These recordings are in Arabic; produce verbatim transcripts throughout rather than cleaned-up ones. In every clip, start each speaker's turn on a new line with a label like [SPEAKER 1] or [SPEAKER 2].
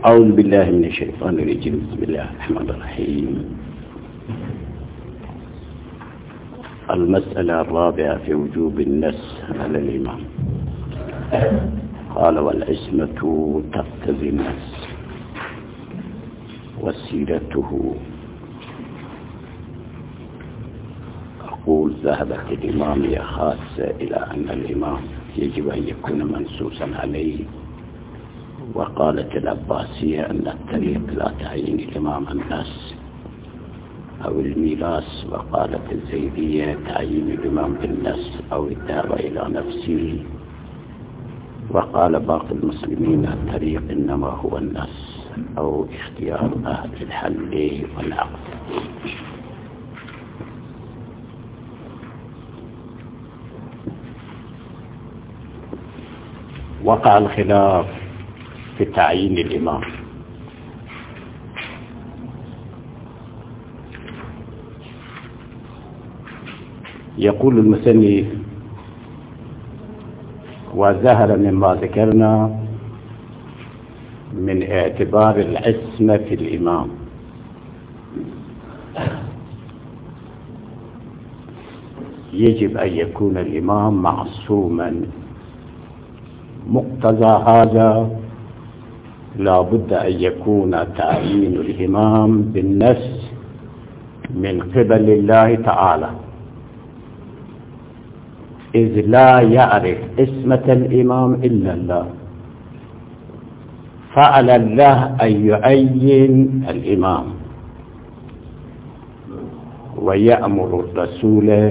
[SPEAKER 1] أعوذ بالله من الشيطان الرجيم. بسم الله الرحمن الرحيم. المسألة الرابعة في وجوب النص على الإمام. قال والعصمة تقتضي النص وسيرته. أقول ذهبت الإمامية خاصة إلى أن الإمام يجب أن يكون منصوصا عليه، وقالت العباسية أن الطريق لا تعين الإمام النص أو الميراث، وقالت الزيدية تعين الإمام بالنص أو الدعوة إلى نفسه، وقال باقي المسلمين الطريق إنما هو النص أو اختيار أهل الحل والعقد. وقع الخلاف في تعيين الإمام. يقول المسني وظهر مما ذكرنا من اعتبار العصمة في الإمام يجب أن يكون الإمام معصوما. مقتضى هذا لا بد أن يكون تعيين الإمام بالنص من قبل الله تعالى، إذ لا يعرف اسمة الإمام إلا الله، فعلى الله أن يعين الإمام ويأمر الرسول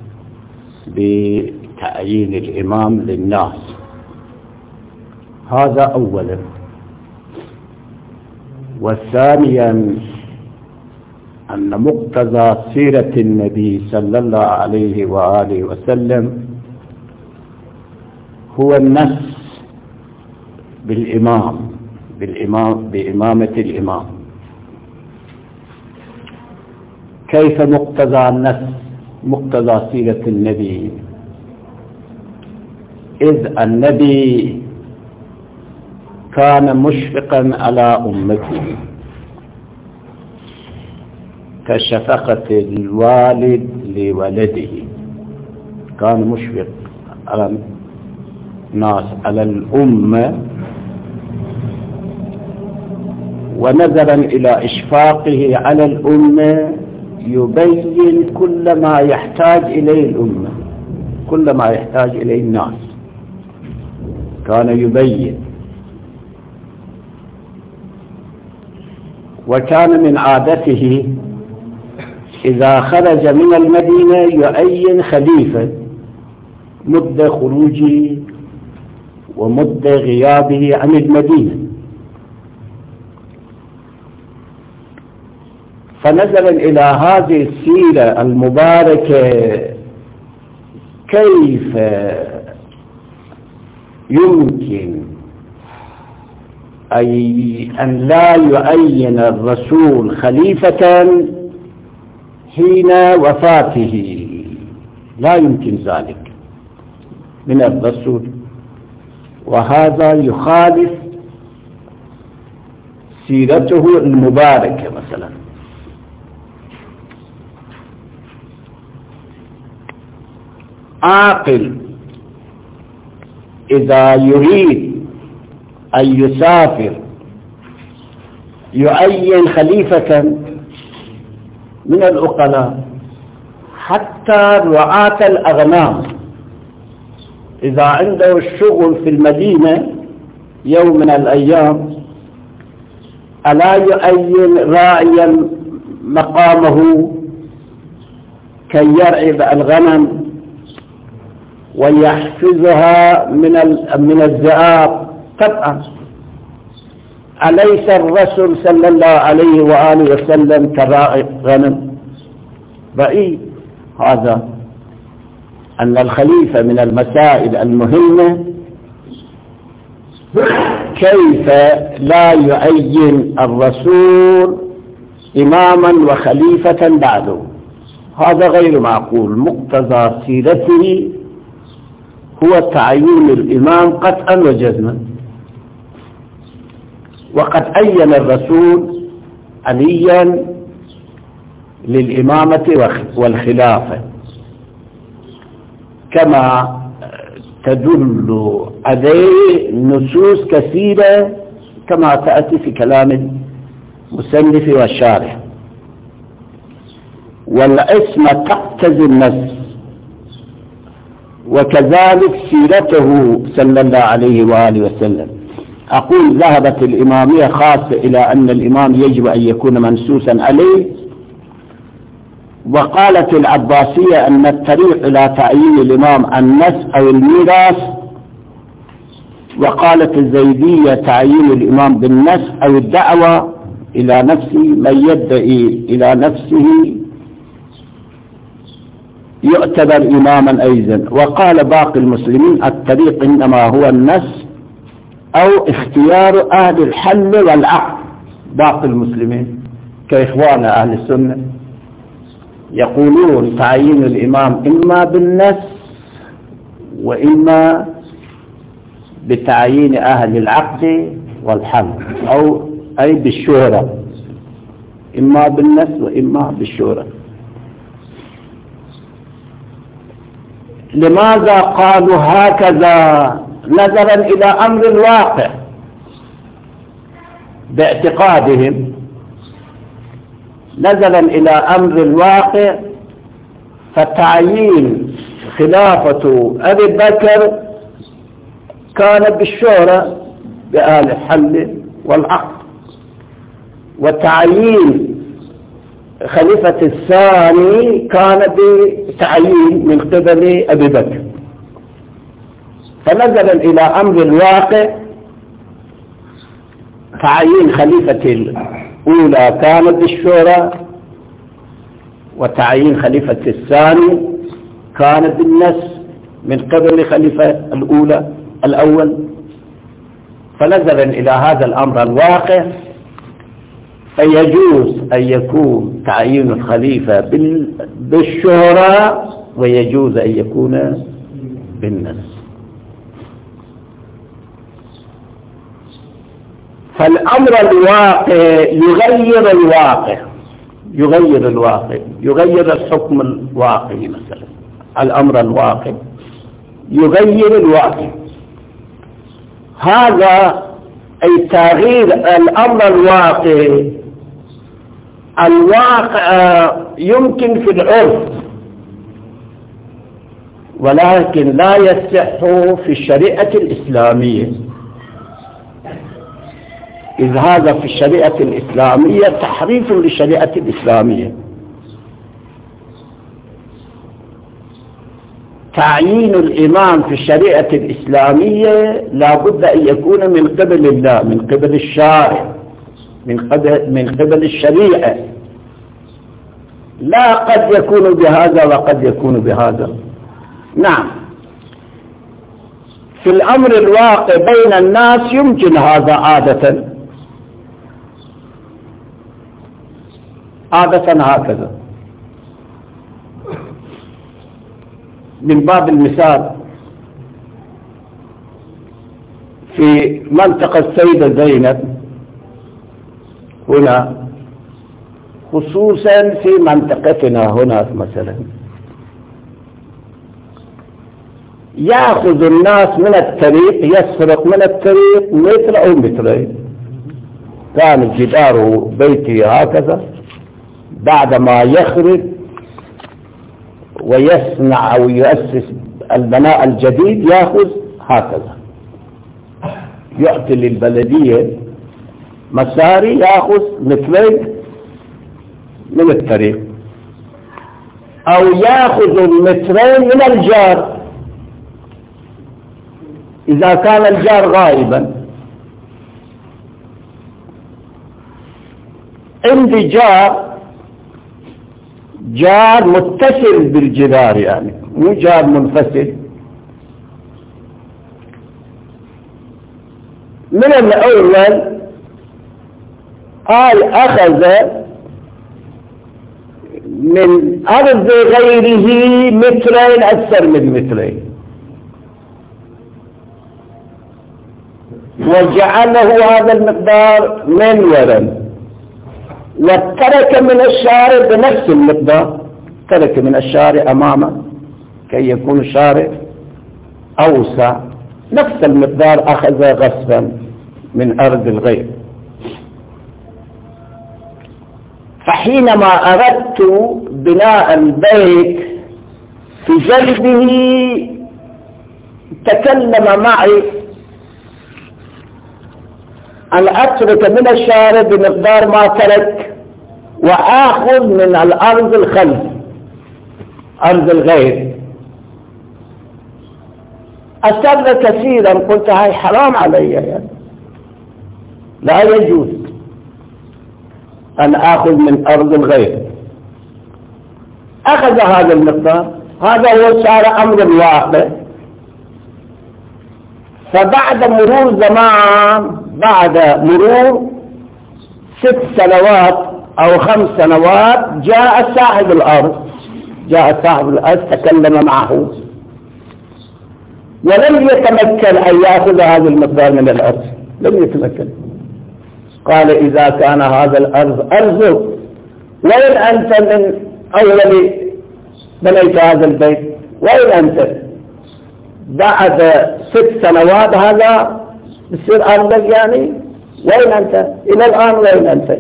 [SPEAKER 1] بتعيين الإمام للناس. هذا أولا. وثانيا أن مقتضى سيرة النبي صلى الله عليه وآله وسلم هو النص بالإمام بالإمام بإمامة الإمام. كيف مقتضى النص مقتضى سيرة النبي؟ إذ النبي كان مشفقا على أمته كشفقة الوالد لولده، كان مشفق على الناس على الأمة، ونظرا إلى إشفاقه على الأمة يبين كل ما يحتاج إليه الأمة، كل ما يحتاج إليه الناس كان يبين. وكان من عادته إذا خرج من المدينة يعين خليفة مدة خروجه ومدة غيابه عن المدينة. فنظرا إلى هذه السيرة المباركة كيف يمكن أي أن لا يعين الرسول خليفة حين وفاته؟ لا يمكن ذلك من الرسول، وهذا يخالف سيرته المباركة. مثلا عاقل إذا يريد أن يسافر يعين خليفة من العقلاء، حتى رعاة الأغنام إذا عنده الشغل في المدينة يوم من الأيام ألا يعين راعيا مقامه كي يرعى الغنم ويحفظها من من الذئاب؟ طبعا أليس الرسول صلى الله عليه وآله وسلم كراعي غنم؟ بعيد هذا. أن الخليفة من المسائل المهمة كيف لا يعين الرسول إماما وخليفة بعده، هذا غير معقول. مقتضى سيرته هو تعيين الإمام قطعا وجزما. وقد أين الرسول عليا للإمامة والخلافة كما تدل عليه نصوص كثيرة كما تأتي في كلام المصنف والشارح. والعصمة تقتضي النص، وكذلك سيرته صلى الله عليه وآله وسلم. أقول ذهبت الإمامية خاصة إلى أن الإمام يجب أن يكون منصوصا عليه، وقالت العباسية أن الطريق إلى تعيين الإمام النص أو الميراث، وقالت الزيدية تعيين الإمام بالنص أو الدعوة إلى نفسه، من يدعي إلى نفسه يعتبر إماما أيضا. وقال باقي المسلمين الطريق إنما هو النص أو اختيار أهل الحل والعقد. باقي المسلمين كإخوان أهل السنة يقولون تعيين الإمام إما بالنص وإما بتعيين أهل العقد والحل، أو أي بالشورى، إما بالنص وإما بالشورى. لماذا قالوا هكذا؟ نظرا إلى أمر الواقع باعتقادهم، نظرا إلى أمر الواقع، فتعيين خلافة أبي بكر كان بالشورى بأهل الحل والعقد، وتعيين خليفة الثاني كان بتعيين من قبل أبي بكر. فنظرا إلى أمر الواقع تعيين خليفة الأولى كان بالشورى، وتعيين خليفة الثاني كان بالنص من قبل خليفة الأولى الأول. فنظرا إلى هذا الأمر الواقع فيجوز أن يكون تعيين الخليفة بالشورى ويجوز أن يكون بالنص. فالأمر الواقع يغير الواقع، يغير الواقع، يغير الحكم الواقعي. مثلا الأمر الواقع يغير الواقع. هذا أي تغيير الأمر الواقع. الواقع يمكن في العرف ولكن لا يصح في الشريعة الإسلامية، إذ هذا في الشريعة الإسلامية تحريف للشريعة الإسلامية. تعيين الإمام في الشريعة الإسلامية لا بد أن يكون من قبل الله، من قبل الشارع، من قبل, من قبل الشريعة، لا قد يكون بهذا وقد يكون بهذا. نعم، في الأمر الواقع بين الناس يمكن هذا عادة، عادة هكذا. من باب المثال في منطقة السيدة زينب هنا، خصوصا في منطقتنا هنا مثلا، يأخذ الناس من الطريق، يسرق من الطريق متر أو مترين، كان جدار بيتي هكذا، بعدما يخرج ويصنع أو يؤسس البناء الجديد يأخذ هكذا، يعطي للبلدية مساري، يأخذ مترين من الطريق، أو يأخذ المترين من الجار إذا كان الجار غائبا. عندي جار جار متصل بالجدار، يعني مو جار منفصل. من الأول قال أخذ من أرض غيره مترين أكثر من مترين، وجعله هذا المقدار منورا، وترك من الشارع بنفس المقدار، ترك من الشارع أمامه كي يكون الشارع أوسع، نفس المقدار أخذ غصبا من أرض الغير. فحينما أردت بناء البيت في جلبه تكلم معي أن أترك من الشارع بمقدار ما ترك وآخذ من الأرض الخلف أرض الغير. أصر كثيرا، قلت هاي حرام علي، يعني لا يجوز أن آخذ من أرض الغير. أخذ هذا المقدار، هذا هو صار أمر الواقع. فبعد مرور زمان، بعد مرور ست سنوات أو خمس سنوات، جاء صاحب الأرض جاء صاحب الأرض تكلم معه، ولم يتمكن أن يأخذ هذا المقدار من الأرض، لم يتمكن. قال إذا كان هذا الأرض أرضك، وين أنت من أول بنيت هذا البيت؟ وين أنت؟ بعد ست سنوات هذا بصير أرضك يعني؟ وين أنت؟ إلى الآن وين أنت؟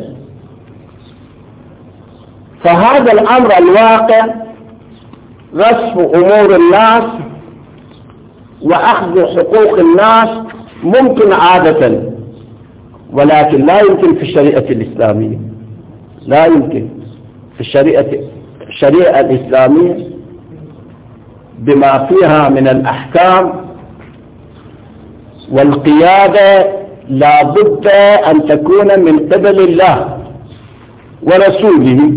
[SPEAKER 1] فهذا الأمر الواقع، غصب أمور الناس وأخذ حقوق الناس ممكن عادة، ولكن لا يمكن في الشريعة الإسلامية، لا يمكن في الشريعة الشريعة الإسلامية بما فيها من الأحكام والقيادة لا بد أن تكون من قبل الله ورسوله.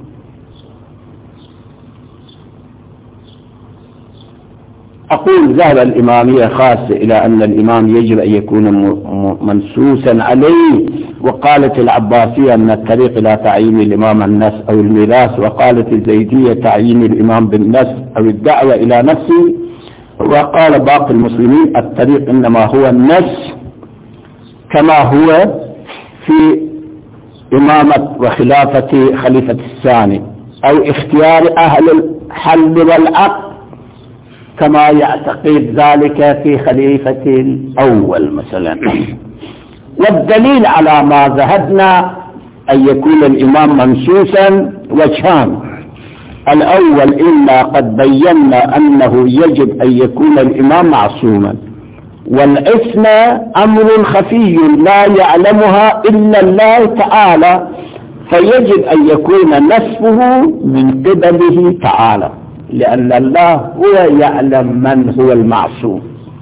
[SPEAKER 1] أقول ذهب الإمامية خاصة إلى أن الإمام يجب أن يكون منسوسا عليه، وقالت العباسية أن الطريق إلى تعيين الإمام النص أو الميراث، وقالت الزيدية تعيين الإمام بالنص أو الدعوة إلى نفسه، وقال باقي المسلمين الطريق إنما هو النص كما هو في إمامة وخلافة خليفة الثاني، أو اختيار أهل الحل والعقد كما يعتقد ذلك في خليفة الأول مثلا. والدليل على ما ذهبنا أن يكون الإمام منسوسا وجهان: الأول إلا قد بينا أنه يجب أن يكون الإمام معصوما، والعصمة أمر خفي لا يعلمها إلا الله تعالى، فيجب أن يكون نسبه من قبله تعالى، لأن الله هو يعلم من هو المعصوم،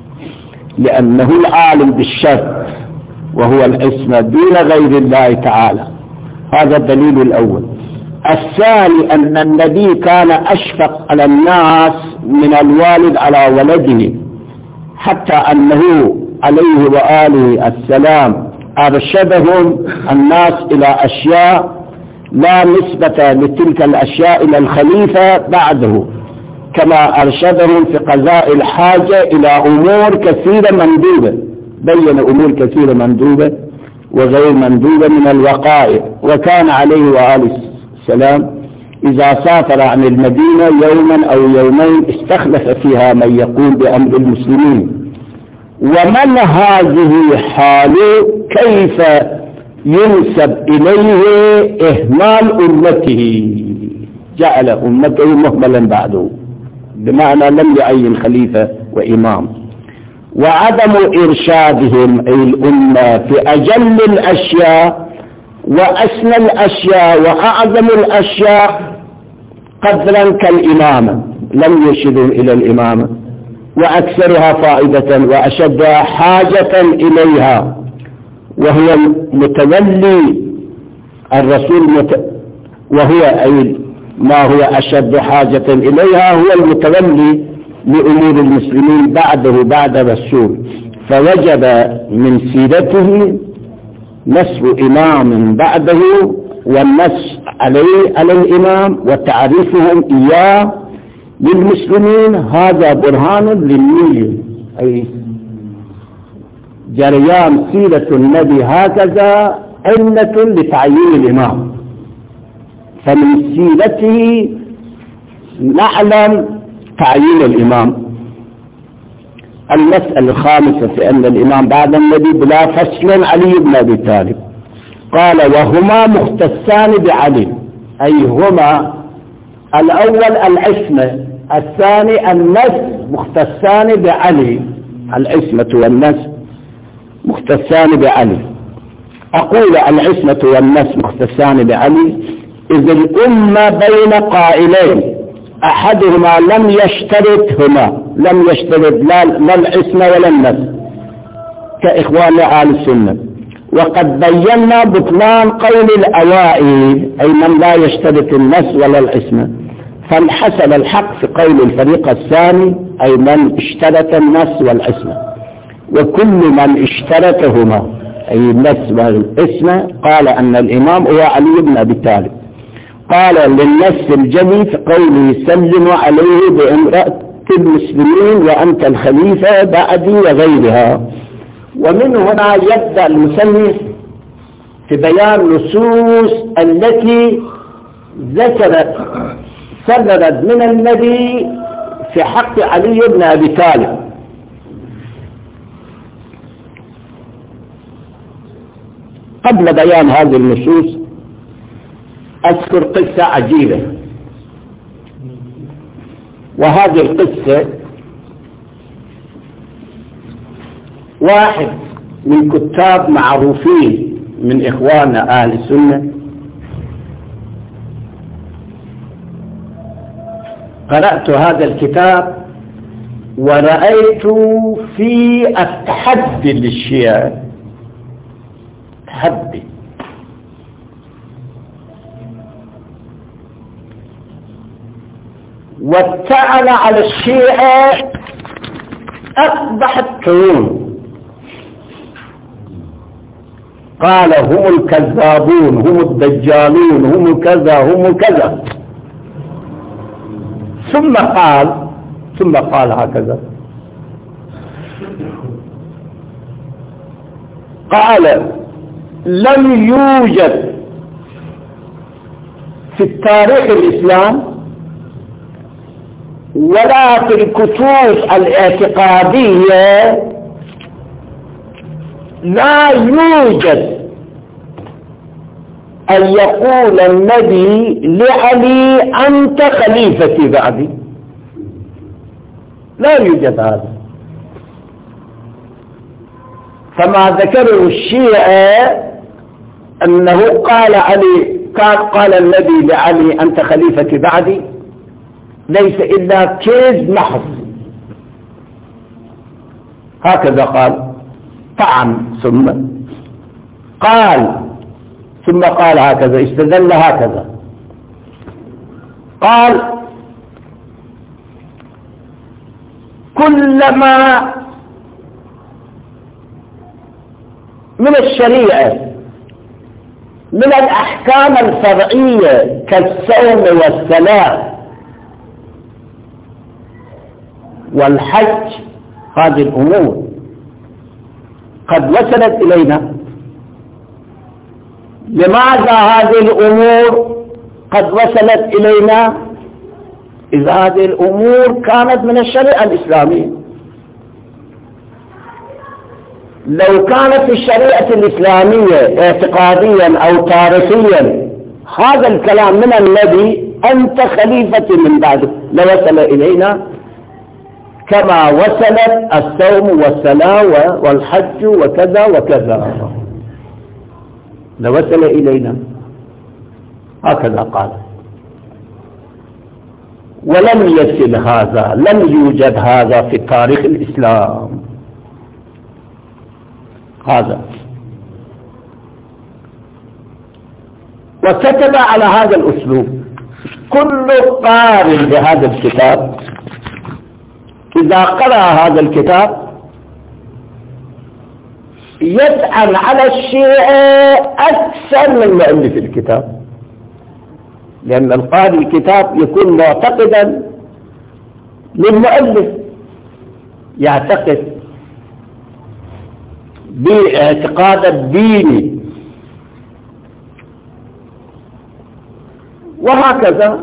[SPEAKER 1] لأنه العالم بالشر وهو العصمة دون غير الله تعالى. هذا الدليل الأول. الثاني أن النبي كان أشفق على الناس من الوالد على ولده، حتى أنه عليه وآله السلام أرشدهم الناس إلى أشياء لا نسبة لتلك الأشياء إلى الخليفة بعده، كما أرشدهم في قضاء الحاجة إلى أمور كثيرة مندوبة، بين أمور كثيرة مندوبة وغير مندوبة من الوقائع. وكان عليه وآله السلام إذا سافر عن المدينة يوما أو يومين استخلف فيها من يقوم بأمر المسلمين. ومن هذه حاله كيف ينسب إليه إهمال أمته، جعل أمته مهملا بعده، بمعنى لم يعين خليفة وإمام. وعدم إرشادهم أي الأمة في أجل الأشياء وأسنى الأشياء وأعظم الأشياء قدرا كالإمامة، لم يرشدهم إلى الإمامة، وأكثرها فائدة وأشدها حاجة إليها، وهو متولي الرسول مت... وهو أي ما هو أشد حاجة إليها هو المتولي لأمور المسلمين بعده بعد الرسول. فوجب من سيرته نسب إمام بعده والنص عليه على الإمام وتعريفهم إياه للمسلمين. هذا برهان للنية، أي جريان سيرة النبي هكذا علة لتعيين الإمام، فمن سيرته نعلم تعيين الإمام. المسألة الخامسة في أن الإمام بعد النبي بلا فصل علي بن أبي طالب. قال وهما مختصان بعلي، أي هما الأول العصمة، الثاني النسب، مختصان بعلي. العصمة والنسب مختصان بعلي. أقول العصمة والنسب مختصان بعلي إذ الأمة بين قائلين أحدهما لم يشترطهما، لم يشترط لا العصمة ولا النسب كإخوان آل السنة، وقد بينا بطلان قول الأوائل أي من لا يشترط النسب ولا العصمة، فانحسب الحق في قول الفريق الثاني أي من اشترط النسب والعصمة، وكل من اشترطهما أي النسب والعصمة قال أن الإمام هو علي بن أبي طالب. قال للنسب الجلي في قوله سلموا عليه بامرأة المسلمين وأنت الخليفة بعدي وغيرها. ومن هنا يبدأ المصنف في بيان النصوص التي ذكرت سردت من النبي في حق علي بن أبي طالب. قبل بيان هذه النصوص أذكر قصة عجيبة، وهذه القصة واحد من كتاب معروفين من إخواننا أهل السنة قرأت هذا الكتاب ورأيت في التحدي للشيعة، تحدي والتعن على الشيعة أقبح الطعون. قال هم الكذابون، هم الدجالون، هم كذا هم كذا. ثم قال ثم قال هكذا، قال لم يوجد في التاريخ الإسلام ولا في الكتب الاعتقادية لا يوجد أن يقول النبي لعلي أنت خليفتي بعدي، لا يوجد هذا. فما ذكره الشيعة أنه قال علي كان قال النبي لعلي أنت خليفتي بعدي ليس إلا كذب محض. هكذا قال طعن ثم قال ثم قال هكذا، استدل هكذا، قال كلما من الشريعة من الأحكام الفرعية كالصوم والصلاة والحج هذه الأمور قد وصلت إلينا. لماذا هذه الأمور قد وصلت إلينا إذا هذه الأمور كانت من الشريعة الإسلامية؟ لو كانت الشريعة الإسلامية اعتقاديا أو تاريخيا هذا الكلام من النبي أنت خليفتي من بعده لوصل إلينا كما وصلت الصوم والصلاة والحج وكذا وكذا، لوصل إلينا. هكذا قال. ولم يصل هذا، لم يوجد هذا في تاريخ الإسلام. هذا وكتب على هذا الأسلوب. كل قارئ بهذا الكتاب إذا قرأ هذا الكتاب يطعن على الشيعة أكثر من مؤلف الكتاب، لأن القارئ الكتاب يكون معتقدا للمؤلف، يعتقد باعتقاد الدين. وهكذا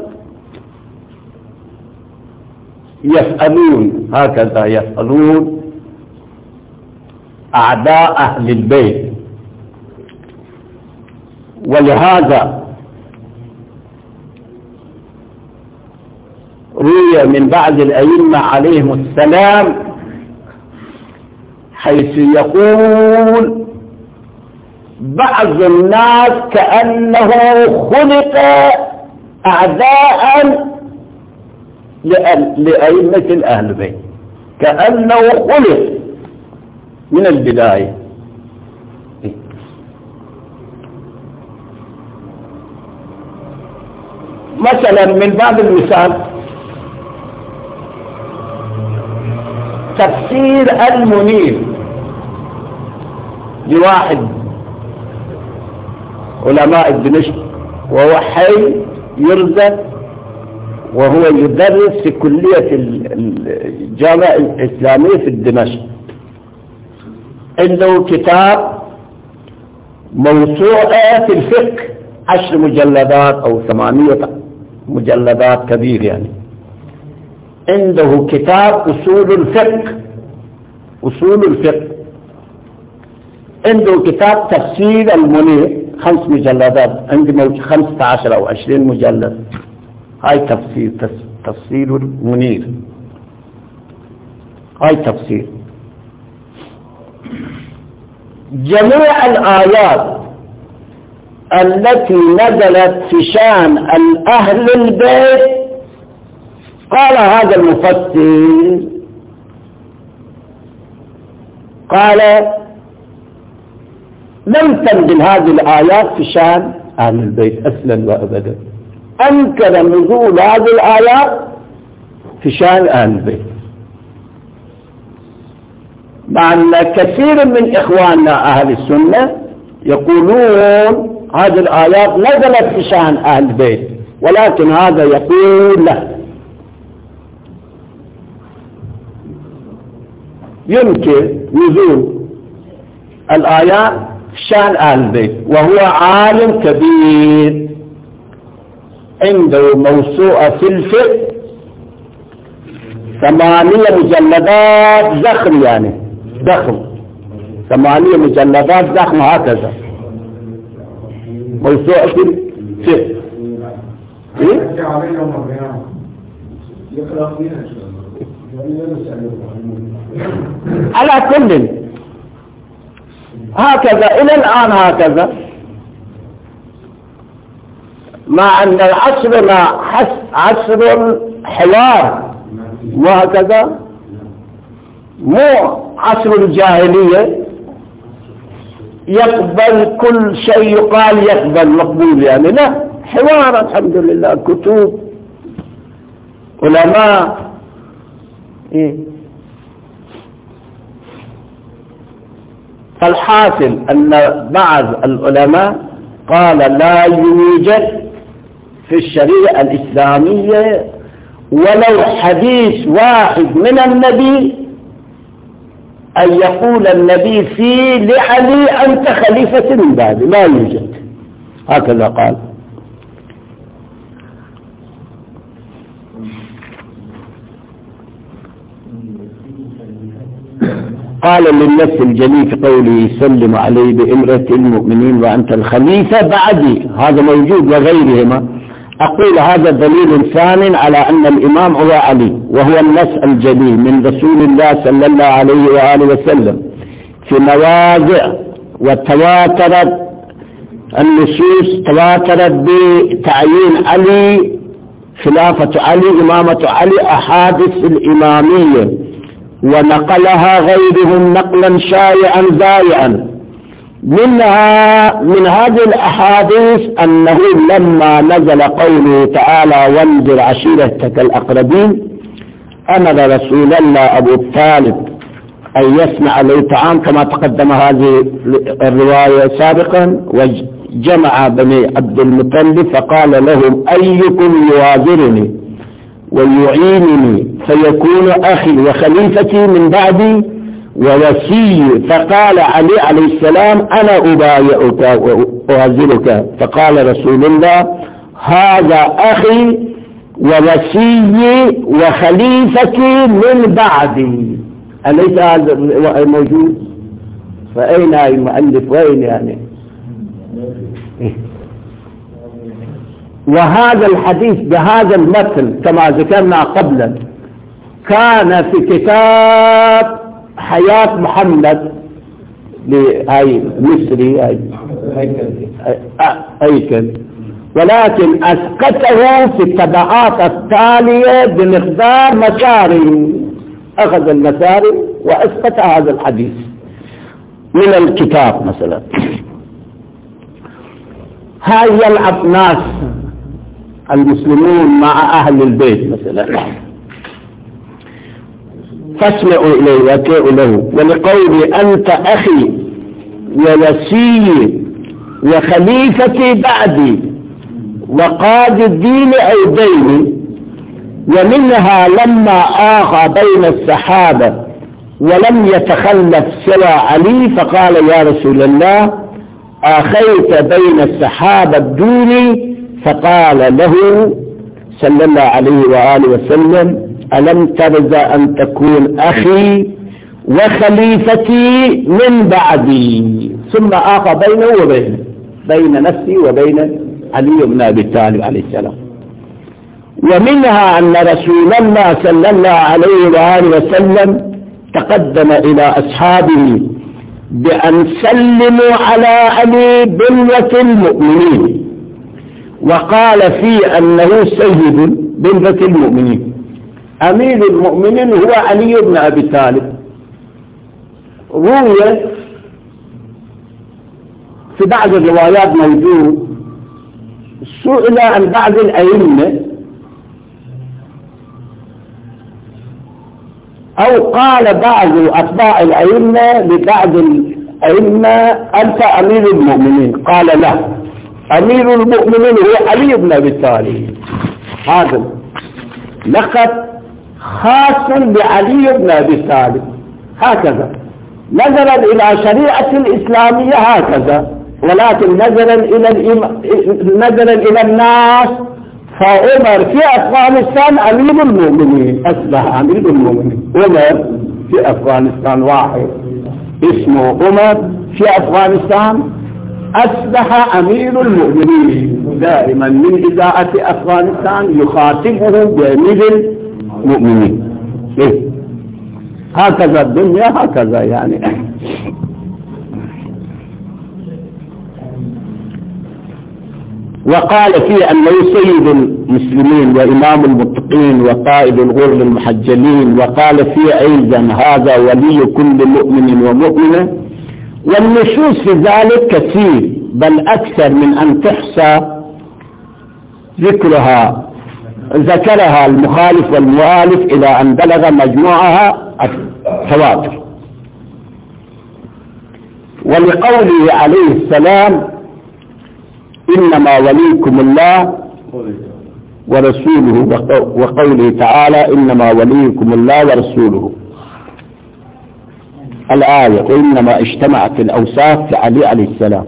[SPEAKER 1] يفعلون هكذا يفعلون أعداء أهل البيت. ولهذا روي من بعض الأئمة عليهم السلام حيث يقول بعض الناس كأنه خلق أعداء لأئمة أهل البيت، كأنه خلق من البداية. مثلا من باب المثال تفسير المنير لواحد علماء دمشق وهو حي يرزق، وهو يدرس في كلية الجامعة الإسلامية في دمشق. عنده كتاب موسوعة في الفقه، عشر مجلدات أو ثمانية مجلدات، كبير يعني. عنده كتاب أصول الفقه، أصول الفقه. عنده كتاب تفسير المنير، خمس مجلدات، عندي خمسة عشر أو عشرين مجلد. هاي تفسير تفسير المنير، هاي تفسير. جميع الآيات التي نزلت في شان الأهل البيت قال هذا المفسر، قال لم تنزل هذه الآيات في شان أهل البيت أصلا وأبدا. أنكر نزول هذه الآيات في شان أهل البيت، مع أن كثير من إخواننا أهل السنة يقولون هذه الآيات نزلت في شان أهل البيت، ولكن هذا يقول لا، يمكن نزول الآيات في شان أهل البيت. وهو عالم كبير عنده موسوعة في الفقه ثمانية مجلدات ضخم، يعني ضخم، ثمانية مجلدات ضخم هكذا، موسوعة في الفقه. إيه؟ على كل هكذا إلى الآن هكذا، مع أن عصرنا عصر الحوار وهكذا، مو عصر الجاهلية يقبل كل شيء يقال يقبل مقبول، يعني لا، حوار الحمد لله، كتب علماء. إيه؟ فالحاصل أن بعض العلماء قال لا يوجد في الشريعة الإسلامية ولو حديث واحد من النبي أن يقول النبي فيه لعلي أنت خليفة من بعد، لا يوجد، هكذا قال. قال للنفس الجليل في قوله سلم عليه بإمرة المؤمنين وأنت الخليفة بعدي، هذا موجود وغيرهما. أقول هذا دليل ثان على أن الإمام هو علي، وهو النص الجليل من رسول الله صلى الله عليه وآله وسلم في مواضع، وتواترت النصوص تواترت بتعيين علي، خلافة علي، إمامة علي، أحاديث الإمامية، ونقلها غيرهم نقلا شائعا زائعا. منها من هذه الأحاديث أنه لما نزل قوله تعالى وانذر عشيرتك الأقربين، أمر رسول الله أبو طالب أن يصنع له طعام كما تقدم هذه الرواية سابقا، وجمع بني عبد المطلب فقال لهم أيكم يوازرني ويعينني فيكون أخي وخليفتي من بعدي، ووصي. فقال علي عليه السلام أنا أبايعك وأعزلك. فقال رسول الله هذا أخي ووصي وخليفتي من بعدي. أليس هذا موجود؟ فأين المؤلف وين يعني؟ وهذا الحديث بهذا المثل كما ذكرنا قبلا كان في كتاب حياة محمد لهاي مصري هاي هيكل، ولكن أسقطه في الطبعات التالية بمقدار مساري. أخذ المساري وأسقط هذا الحديث من الكتاب مثلا. هاي يلعب ناس المسلمون مع أهل البيت مثلا، فاسمعوا إليه واتقوا له. ولقولي أنت أخي ووصي وخليفتي بعدي وقاد الدين أو ديني. ومنها لما آخى بين الصحابة ولم يتخلف سوى علي فقال يا رسول الله آخيت بين الصحابة دوني. فقال له صلى الله عليه وآله وسلم ألم ترضى أن تكون أخي وخليفتي من بعدي. ثم آخى بينه وبينه بين نفسي وبين علي بن أبي طالب عليه السلام. ومنها أن رسول الله صلى الله عليه وآله وسلم تقدم إلى أصحابه بأن سلموا على علي بلوة المؤمنين، وقال فيه أنه سيد بلوة المؤمنين. أمير المؤمنين هو علي بن أبي طالب. روي في بعض الروايات موجود سئل عن بعض الأئمة أو قال بعض أتباع الأئمة لبعض الأئمة أنت أمير المؤمنين، قال لا، أمير المؤمنين هو علي بن أبي طالب. هذا لقب خاص بعلي بن أبي طالب. هكذا نظرا إلى شريعة الإسلامية هكذا، ولكن نظرا إلى الإم... نظرا إلى الناس فعمر في أفغانستان أمير المؤمنين، أصبح أمير المؤمنين. عمر في أفغانستان واحد اسمه عمر في أفغانستان أصبح أمير المؤمنين. دائما من إذاعة أفغانستان يخاطبه بأمير المؤمنين. إيه؟ هكذا الدنيا هكذا يعني. وقال فيه أنه سيد المسلمين وإمام المتقين وقائد الغر المحجلين. وقال فيه أيضا هذا ولي كل مؤمن ومؤمنة. والنصوص في ذلك كثير بل أكثر من أن تحصى ذكرها ذكرها المخالف والمؤالف إلى أن بلغ مجموعها التواتر. ولقوله عليه السلام إنما وليكم الله ورسوله، وقوله تعالى إنما وليكم الله ورسوله الآية وإنما اجتمعت الأوصاف في علي عليه السلام.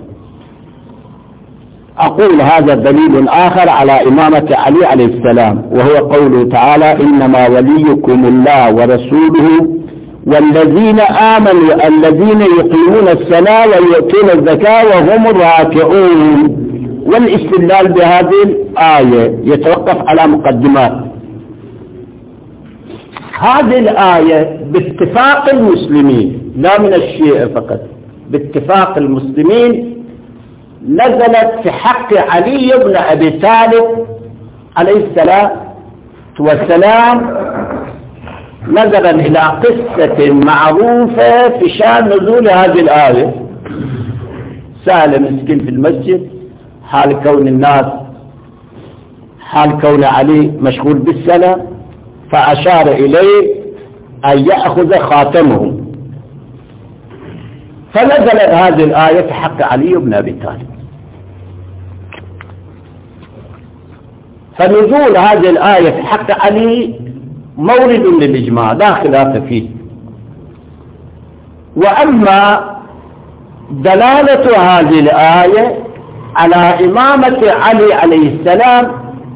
[SPEAKER 1] أقول هذا دليل آخر على إمامة علي عليه السلام، وهو قوله تعالى إنما وليكم الله ورسوله والذين آمنوا الذين يقيمون الصلاة ويؤتون الزكاة وهم الراكعون. والاستدلال بهذه الآية يتوقف على مقدمات. هذه الآية باتفاق المسلمين لا من الشيعة فقط، باتفاق المسلمين نزلت في حق علي بن أبي طالب عليه السلام والسلام نظرا إلى قصة معروفة في شأن نزول هذه الآية. سأل مسكين في المسجد حال كون الناس حال كون علي مشغول بالصلاة، فأشار إليه أن يأخذ خاتمه، فنزلت هذه الآية في حق علي بن أبي طالب. فنزول هذه الآية في حق علي مورد للإجماع لا خلاف فيه. وأما دلالة هذه الآية على إمامة علي عليه السلام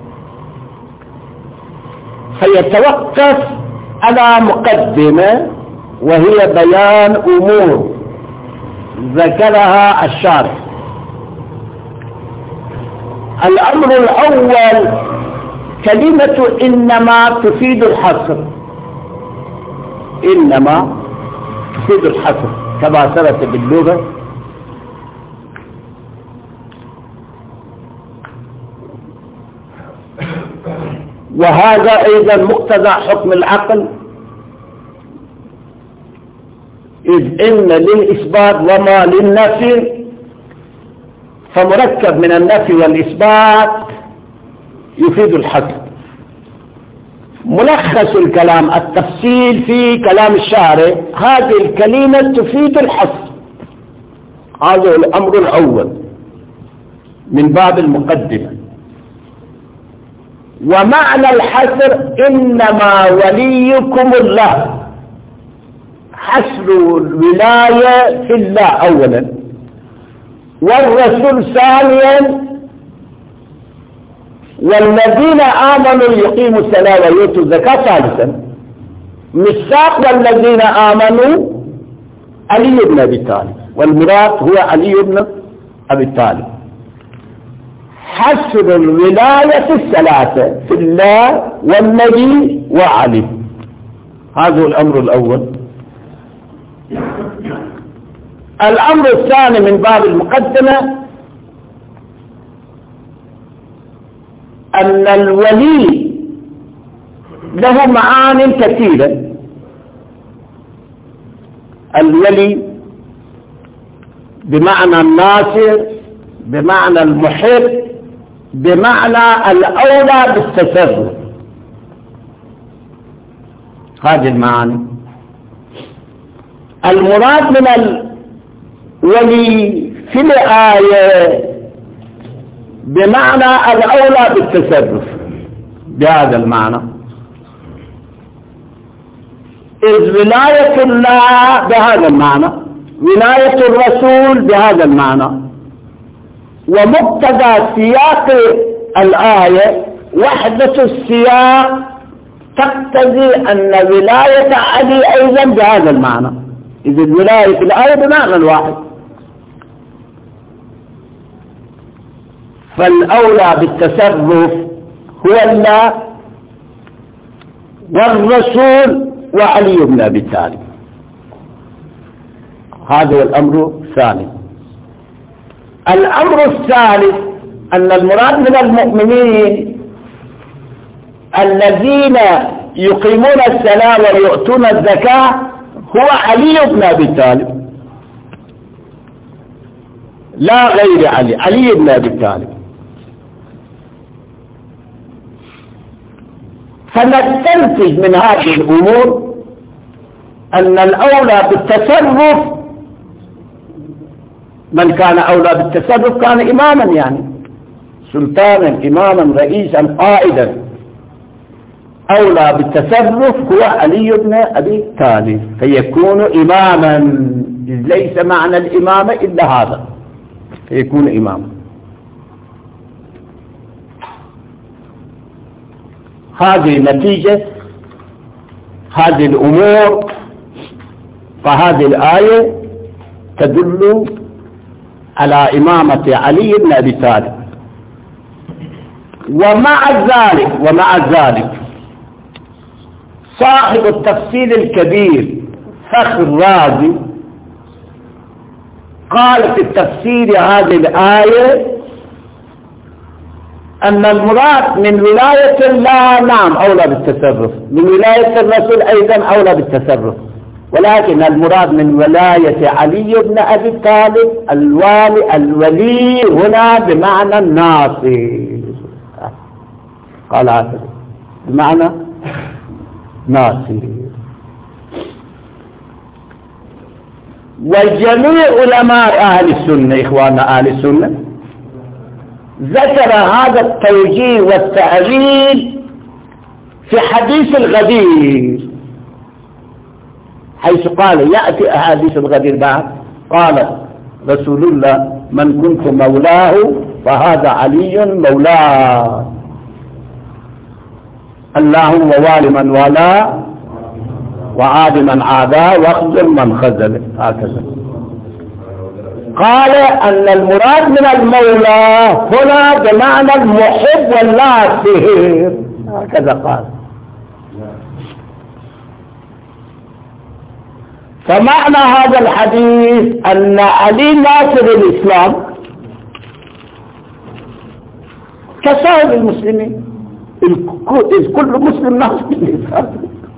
[SPEAKER 1] فيتوقف على مقدمة، وهي بيان أمور ذكرها الشارح. الأمر الأول كلمة إنما تفيد الحصر، إنما تفيد الحصر كما ثبت باللغة، وهذا أيضا مقتضى حكم العقل، إذ إن للإثبات وما للنفي، فمركب من النفي والإثبات يفيد الحصر. ملخص الكلام التفصيل في كلام الشارع، هذه الكلمة تفيد الحصر. هذا الأمر الأول من باب المقدمة. ومعنى الحصر إنما وليكم الله، حصر الولاية في الله أولا، والرسول ثانيا، والذين آمنوا يقيموا الصلاة ويؤتوا الزكاة ثالثا. ميثاق والذين آمنوا علي بن أبي طالب، والمراد هو علي بن أبي طالب. حصر الولاية الثلاثة في الله والنبي وعلي، هذا الأمر الأول. الأمر الثاني من باب المقدمة أن الولي له معان كثيرة. الولي بمعنى الناصر، بمعنى المحب، بمعنى الأولى بالتصرف، هذه المعاني. المراد من الولي في الآية بمعنى الأولى بالتصرف بهذا المعنى، إذ ولاية الله بهذا المعنى، ولاية الرسول بهذا المعنى. ومقتضى سياق الآية وحدة السياق تقتضي أن ولاية علي أيضا بهذا المعنى، إذ الولاية في الآية بمعنى الواحد. فالأولى بالتصرف هو الله والرسول وعلي بن أبي طالب. هذا هو الأمر الثاني. الأمر الثالث أن المراد من المؤمنين الذين يقيمون الصلاة ويؤتون الزكاة هو علي بن أبي طالب، لا غير علي، علي بن أبي طالب. فنستنتج من هذه الأمور أن الأولى بالتصرف، من كان أولى بالتصرف كان إماما، يعني سلطانا، إماما، رئيسا، قائدا. أولى بالتصرف هو علي بن أبي طالب، فيكون إماما، ليس معنى الإمامة إلا هذا، فيكون إماما. هذه نتيجة هذه الأمور. فهذه الآية تدل على إمامة علي بن أبي طالب. ومع ذلك ومع ذلك صاحب التفسير الكبير فخر الرازي قال في التفسير هذه الآية أن المراد من ولاية الله نعم أولى بالتصرف، من ولاية الرسول أيضا أولى بالتصرف، ولكن المراد من ولاية علي بن أبي طالب الوالي الولي هنا بمعنى الناصر. قال هذا بمعنى ناصر. وجميع علماء أهل السنة، إخواننا أهل السنة، ذكر هذا التوجيه والتأويل في حديث الغدير. حيث قال يأتي أحاديث الغدير بعد قال رسول الله من كنت مولاه فهذا علي مولاه اللهم وال من والاه وعاد من عاداه واخذل من خذل. هكذا قال أن المراد من المولى هنا بمعنى المحب والناصر، هكذا قال. فمعنى هذا الحديث أن علي ناصر الإسلام كسائر المسلمين، كل مسلم ناصر الإسلام،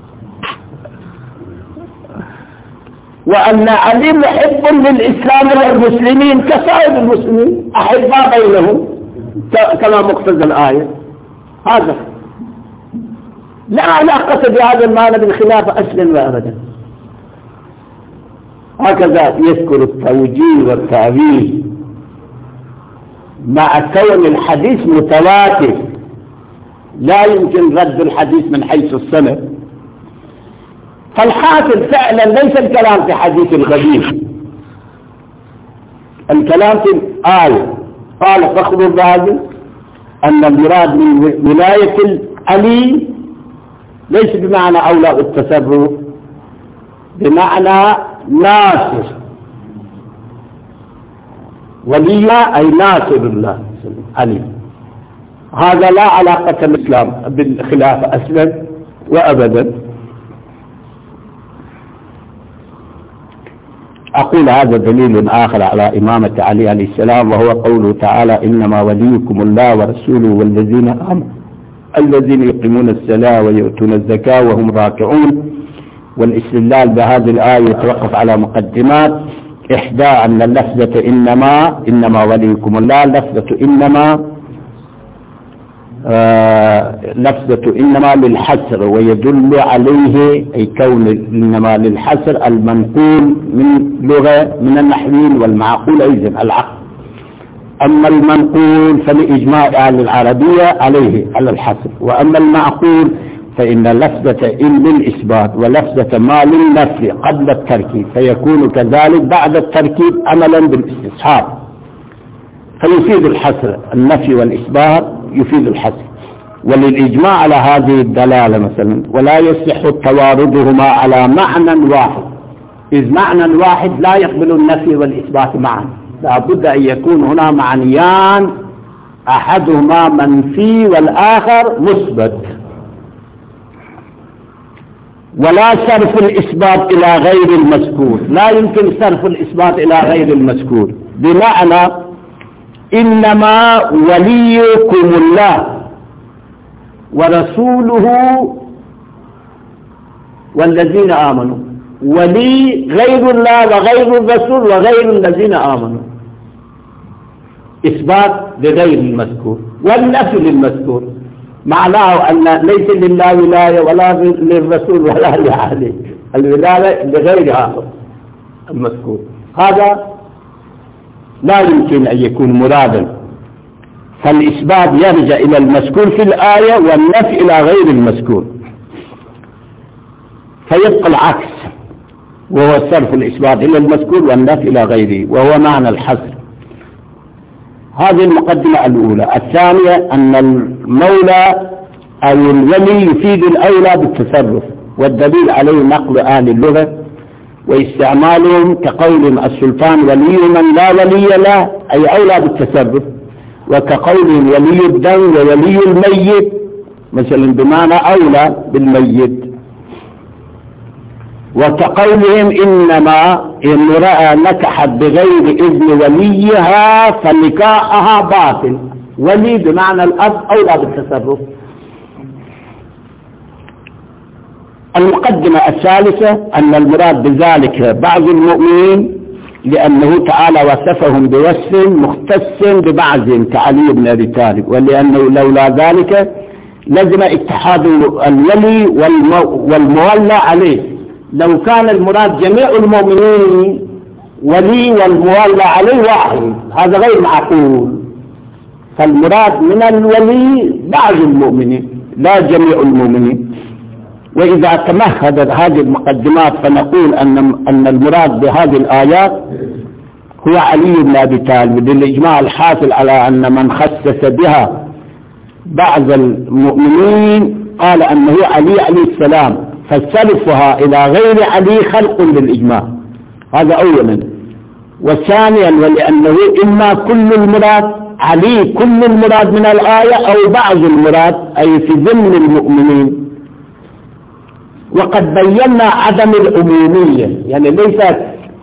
[SPEAKER 1] وأن علي محب للإسلام والمسلمين كسائر المسلمين أحباء بينهم كما مقتضى الآية. هذا لا علاقة بهذا المعنى بالخلافة أصلا وأبدا. هكذا يذكر التوجيه والتأويل مع كون الحديث متواتر، لا يمكن رد الحديث من حيث السند. فالحاصل فعلا ليس الكلام في حديث الغدير، الكلام في الآية. قال فخر الرازي أن المراد من ولاية علي ليس بمعنى أولى التصرف، بمعنى ناصر، ولي أي ناصر الله علي. هذا لا علاقة الإسلام بالخلافة أصلا وأبدا. أقول هذا دليل آخر على إمامة علي عليه السلام، وهو قوله تعالى إنما وليكم الله ورسوله والذين آمنوا الذين يقيمون الصلاة ويؤتون الزكاة وهم راكعون. والاستدلال بهذه الآية يتوقف على مقدمات. إحدى أن اللفظة إنما إنما وليكم الله لفظة إنما آه لفظة إنما للحسر، ويدل عليه أي كون إنما للحسر المنقول من لغة من النحويين والمعقول أيضا العقل. أما المنقول فلإجماع أهل العربية عليه على الحسر، وأما المعقول فإن لفظة إن للإثبات ولفظة ما للنفي قبل التركيب، فيكون كذلك بعد التركيب أملا بالاستصحاب، فيفيد الحسر. النفي والإثبات يفيد الحسر. وللإجماع على هذه الدلالة مثلا ولا يصح تواردهما على معنى واحد، إذ معنى واحد لا يقبل النفي والإثبات معا، لا بد أن يكون هنا معنيان أحدهما منفي والآخر مثبت. ولا صرف الإثبات إلى غير المذكور، لا يمكن صرف الإثبات إلى غير المذكور، بمعنى إنما وليكم الله ورسوله والذين آمنوا، ولي غير الله وغير الرسول وغير الذين آمنوا، إثبات لغير المذكور والنفي للمذكور. معناه أن ليس لله ولاية ولا للرسول ولا لأهله، الولاية لغيرها المذكور. هذا لا يمكن أن يكون مرادا، فالإثبات يرجع إلى المذكور في الآية والنفي إلى غير المذكور، فيبقى العكس، وهو صرف الإثبات إلى المذكور والنفي إلى غيره، وهو معنى الحصر. هذه المقدمة الأولى. الثانية أن المولى أو الولي يفيد الأولى بالتصرف، والدليل عليه نقل أهل اللغة واستعمالهم كقولهم السلطان ولي من لا ولي له أي أولى بالتصرف، وكقولهم ولي الدم وولي الميت مثلا بمعنى أولى بالميت، وكقولهم إنما امرأة نكحت بغير إذن وليها فنكاحها باطل، ولي بمعنى الأب أولى بالتصرف. المقدمة الثالثة أن المراد بذلك بعض المؤمنين، لأنه تعالى وصفهم بوصف مختص ببعضهم كعلي بن أبي طالب، ولأنه لولا ذلك لزم اتحاد الولي والمولى عليه. لو كان المراد جميع المؤمنين ولي والمولى عليه واحد، هذا غير معقول. فالمراد من الولي بعض المؤمنين لا جميع المؤمنين. وإذا تمهدت هذه المقدمات فنقول أن أن المراد بهذه الآيات هو علي بن أبي طالب، بالإجماع الحاصل على أن من خصص بها بعض المؤمنين قال أنه علي عليه السلام، فصرفها إلى غير علي خلق بالإجماع. هذا أولا. وثانيا ولأنه إما كل المراد علي كل المراد من الآية أو بعض المراد أي في ضمن المؤمنين. وقد بينا عدم العمومية، يعني ليست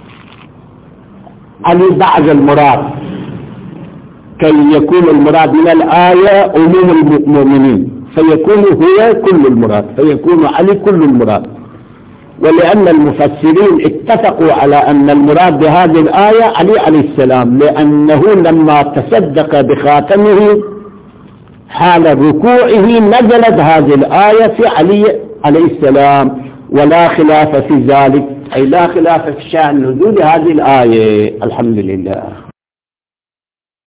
[SPEAKER 1] علي بعض المراد كي يكون المراد من الآية عموم المؤمنين، فيكون هو كل المراد، فيكون علي كل المراد. ولأن المفسرين اتفقوا على أن المراد بهذه الآية علي عليه السلام، لأنه لما تصدق بخاتمه حال ركوعه نزلت هذه الآية في علي عليه السلام، ولا خلاف في ذلك، أي لا خلاف في شأن نزول هذه الآية. الحمد لله.